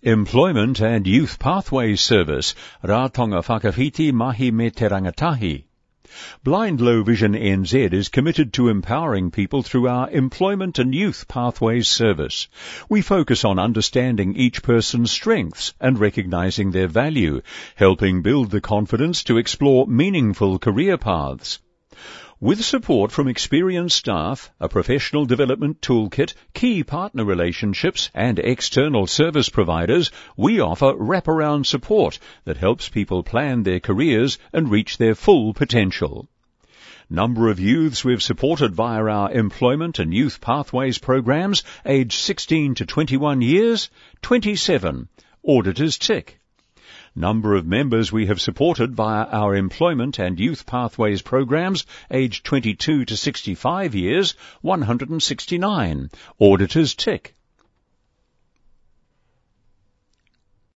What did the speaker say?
Employment and Youth Pathways Service, Ratonga Whakawhiti Mahi me te rangatahi. Blind Low Vision NZ is committed to empowering people through our Employment and Youth Pathways Service. We focus on understanding each person's strengths and recognising their value, helping build the confidence to explore meaningful career paths. With support from experienced staff, a professional development toolkit, key partner relationships and external service providers, we offer wraparound support that helps people plan their careers and reach their full potential. Number of youths we've supported via our Employment and Youth Pathways programs, aged 16 to 21 years, 27. Auditors tick. Number of members we have supported via our Employment and Youth Pathways programs, aged 22 to 65 years, 169. Auditors tick.